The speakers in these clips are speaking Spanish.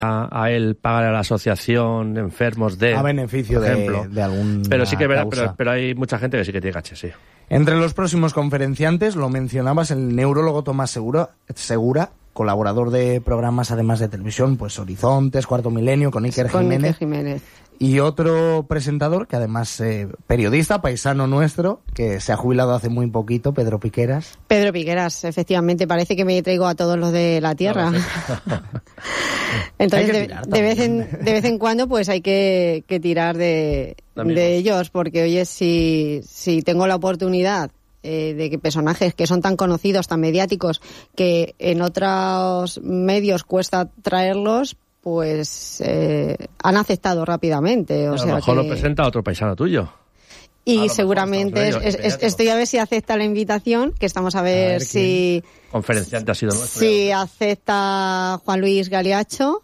a él pagar a la asociación enfermos a beneficio por ejemplo. de algún pero sí que pero hay mucha gente que sí que tiene caché, sí. Entre los próximos conferenciantes, lo mencionabas, el neurólogo Tomás Segura, colaborador de programas además de televisión, pues Horizontes, Cuarto Milenio, con Iker Jiménez. Y otro presentador, que además periodista, paisano nuestro, que se ha jubilado hace muy poquito, Pedro Piqueras. Pedro Piqueras, efectivamente, parece que me traigo a todos los de la tierra. No, entonces, de vez en cuando, pues hay que tirar de ellos, porque oye, si tengo la oportunidad de que personajes que son tan conocidos, tan mediáticos, que en otros medios cuesta traerlos, pues han aceptado rápidamente. O sea, a lo mejor lo presenta otro paisano tuyo. Y seguramente estoy a ver si acepta la invitación, que estamos a ver si... Conferenciante ha sido nuestro. Si acepta Juan Luis Galiacho.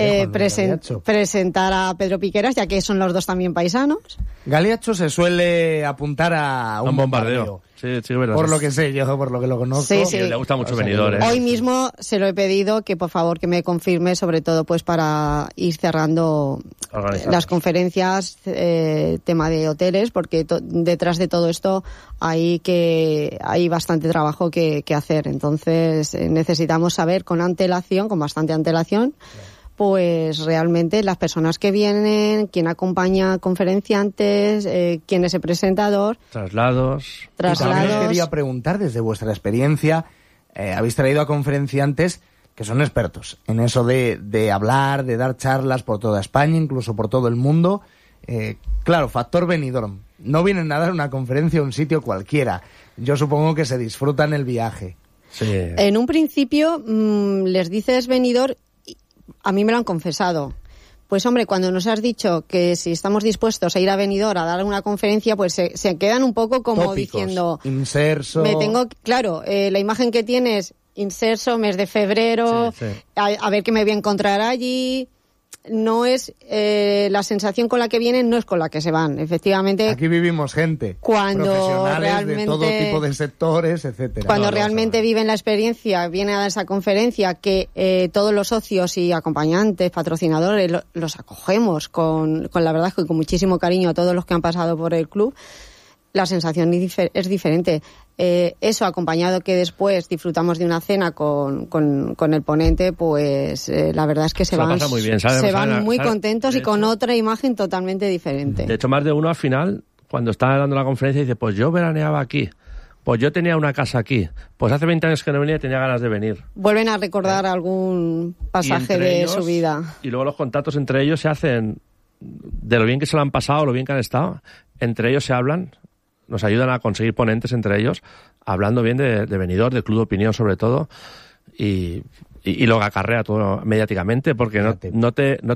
Presentar a Pedro Piqueras, ya que son los dos también paisanos. Galiacho se suele apuntar a un bombardeo. Sí, verdad. Por lo que sé yo, por lo que lo conozco. Sí. Le gusta mucho Benidorm. Hoy mismo se lo he pedido que por favor que me confirme, sobre todo pues para ir cerrando las conferencias, tema de hoteles, porque detrás de todo esto hay bastante trabajo que hacer. Entonces necesitamos saber con bastante antelación, pues realmente las personas que vienen, quién acompaña a conferenciantes, quién es el presentador. Traslados. Y también os quería preguntar, desde vuestra experiencia, habéis traído a conferenciantes que son expertos en eso de hablar, de dar charlas por toda España, incluso por todo el mundo. Claro, factor Benidorm. No vienen a dar una conferencia a un sitio cualquiera. Yo supongo que se disfrutan el viaje. Sí. En un principio les dices Benidorm. A mí me lo han confesado. Pues hombre, cuando nos has dicho que si estamos dispuestos a ir a Benidorm a dar una conferencia, pues se quedan un poco como tópicos, diciendo... Inserso... Claro, la imagen que tienes, inserso, mes de febrero, sí. A ver qué me voy a encontrar allí... No es la sensación con la que vienen, no es con la que se van, efectivamente. Aquí vivimos gente, profesionales de todo tipo de sectores, etcétera. Cuando realmente viven la experiencia, vienen a esa conferencia que todos los socios y acompañantes, patrocinadores, los acogemos con la verdad que con muchísimo cariño a todos los que han pasado por el club. La sensación es diferente. Eso acompañado que después disfrutamos de una cena con el ponente, pues la verdad es que se van muy bien, muy contentos y con otra imagen totalmente diferente. De hecho, más de uno al final, cuando está dando la conferencia, dice, pues yo veraneaba aquí, pues yo tenía una casa aquí, pues hace 20 años que no venía y tenía ganas de venir. Vuelven a recordar algún pasaje de ellos, su vida. Y luego los contactos entre ellos se hacen de lo bien que se lo han pasado, lo bien que han estado. Entre ellos se hablan. Nos ayudan a conseguir ponentes entre ellos, hablando bien de Benidorm, del Club de Opinión sobre todo, y lo que acarrea todo mediáticamente, porque no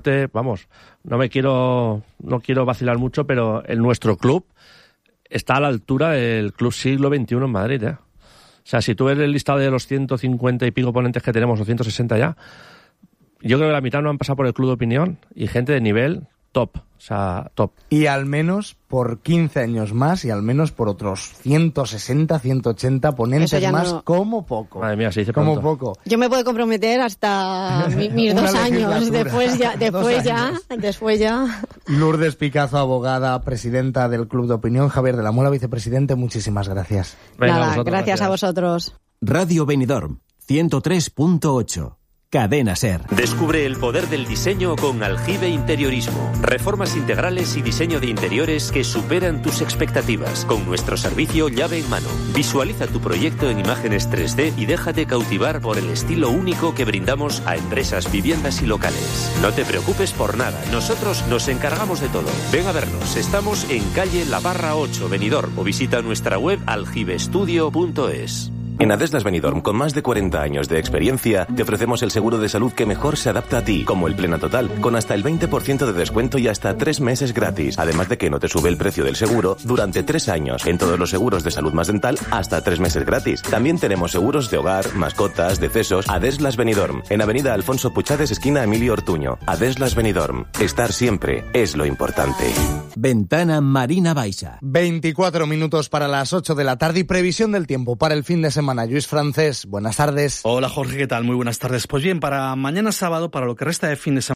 quiero vacilar mucho, pero nuestro club está a la altura del Club Siglo XXI en Madrid, O sea, si tú ves el listado de los 150 y pico ponentes que tenemos, o 160 ya, yo creo que la mitad no han pasado por el Club de Opinión, y gente de nivel top, o sea, top. Y al menos por 15 años más y al menos por otros 160, 180 ponentes más, no... como poco. Madre mía, se dice como pronto. Poco. Yo me puedo comprometer hasta mis 2 años, después ya. Lourdes Picazo, abogada, presidenta del Club de Opinión, Javier de la Muela, vicepresidente, muchísimas gracias. Nada, gracias a vosotros. Radio Benidorm, 103.8. Cadena SER. Descubre el poder del diseño con Aljibe Interiorismo. Reformas integrales y diseño de interiores que superan tus expectativas. Con nuestro servicio llave en mano. Visualiza tu proyecto en imágenes 3D y déjate cautivar por el estilo único que brindamos a empresas, viviendas y locales. No te preocupes por nada. Nosotros nos encargamos de todo. Ven a vernos. Estamos en calle La Barra 8, Benidorm, o visita nuestra web aljibestudio.es. En Adeslas Benidorm, con más de 40 años de experiencia, te ofrecemos el seguro de salud que mejor se adapta a ti, como el Plena Total, con hasta el 20% de descuento y hasta 3 meses gratis. Además de que no te sube el precio del seguro durante 3 años. En todos los seguros de salud más dental, hasta 3 meses gratis. También tenemos seguros de hogar, mascotas, decesos. Adeslas Benidorm, en Avenida Alfonso Puchades, esquina Emilio Ortuño. Adeslas Benidorm. Estar siempre es lo importante. Ventana Marina Baixa. 24 minutos para las 8 de la tarde y previsión del tiempo para el fin de semana. semana. Lluís Francés, buenas tardes. Hola Jorge, ¿qué tal? Muy buenas tardes. Pues bien, para mañana sábado, para lo que resta de fin de semana,